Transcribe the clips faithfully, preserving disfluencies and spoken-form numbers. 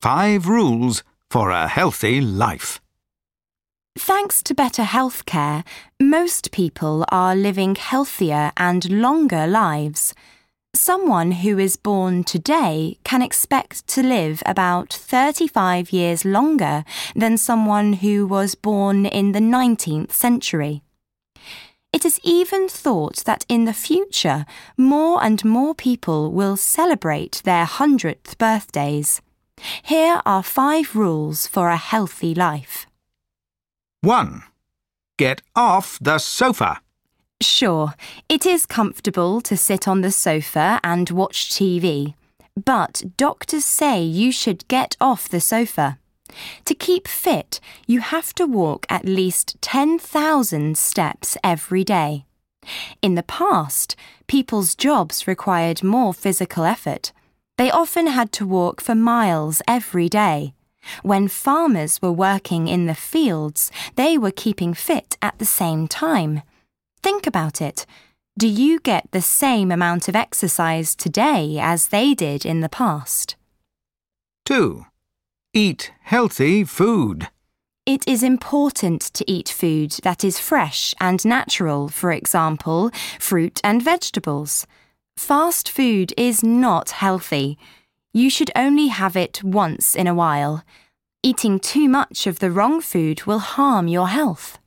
Five rules for a healthy life. Thanks to better healthcare, most people are living healthier and longer lives. Someone who is born today can expect to live about thirty-five years longer than someone who was born in the nineteenth century. It is even thought that in the future, more and more people will celebrate their hundredth birthdays. Here are five rules for a healthy life. one. Get off the sofa. Sure, it is comfortable to sit on the sofa and watch T V, but doctors say you should get off the sofa. To keep fit, you have to walk at least ten thousand steps every day. In the past, people's jobs required more physical effort. They often had to walk for miles every day. When farmers were working in the fields, they were keeping fit at the same time. Think about it. Do you get the same amount of exercise today as they did in the past? two. Eat healthy food. It is important to eat food that is fresh and natural, for example, fruit and vegetables. Fast food is not healthy. You should only have it once in a while. Eating too much of the wrong food will harm your health.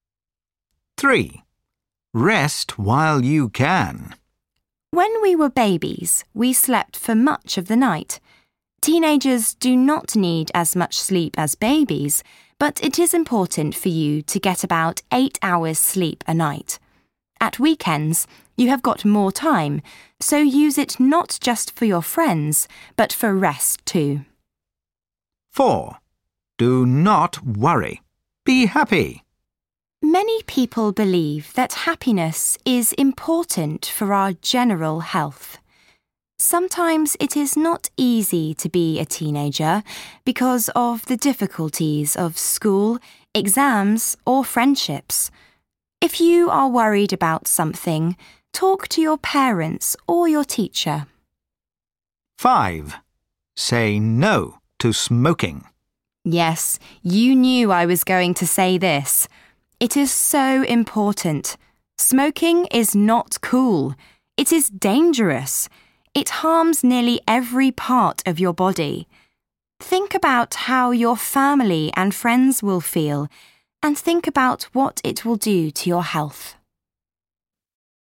three. Rest while you can. When we were babies, we slept for much of the night. Teenagers do not need as much sleep as babies, but it is important for you to get about eight hours sleep a night. At weekends, you have got more time, so use it not just for your friends, but for rest too. four. Do not worry. Be happy. Many people believe that happiness is important for our general health. Sometimes it is not easy to be a teenager because of the difficulties of school, exams, or friendships. If you are worried about something, talk to your parents or your teacher. five. Say no to smoking. Yes, you knew I was going to say this. It is so important. Smoking is not cool. It is dangerous. It harms nearly every part of your body. Think about how your family and friends will feel, and think about what it will do to your health.